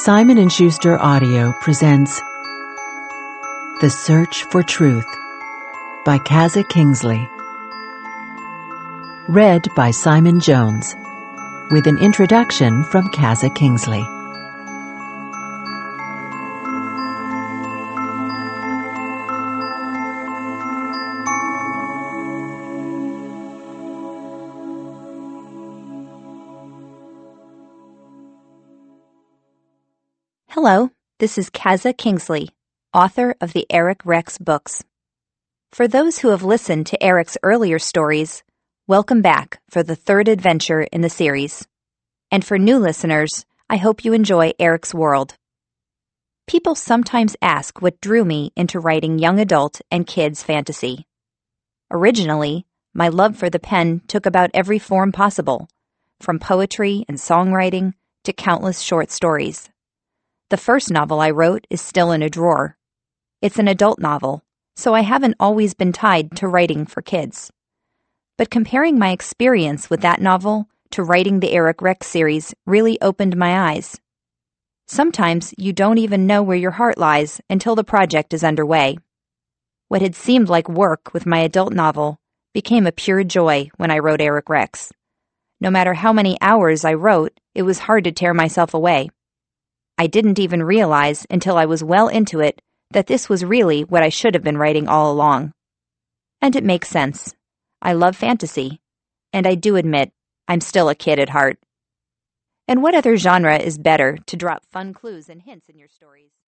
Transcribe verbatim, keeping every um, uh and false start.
Simon and Schuster Audio presents The Search for Truth by Kazza Kingsley. Read by Simon Jones, with an introduction from Kazza Kingsley. Hello, this is Kazza Kingsley, author of the Eric Rex books. For those who have listened to Eric's earlier stories, welcome back for the third adventure in the series. And for new listeners, I hope you enjoy Eric's world. People sometimes ask what drew me into writing young adult and kids fantasy. Originally, my love for the pen took about every form possible, from poetry and songwriting to countless short stories. The first novel I wrote is still in a drawer. It's an adult novel, so I haven't always been tied to writing for kids. But comparing my experience with that novel to writing the Eric Rex series really opened my eyes. Sometimes you don't even know where your heart lies until the project is underway. What had seemed like work with my adult novel became a pure joy when I wrote Eric Rex. No matter how many hours I wrote, it was hard to tear myself away. I didn't even realize until I was well into it that this was really what I should have been writing all along. And it makes sense. I love fantasy, and I do admit I'm still a kid at heart. And what other genre is better to drop fun clues and hints in your stories?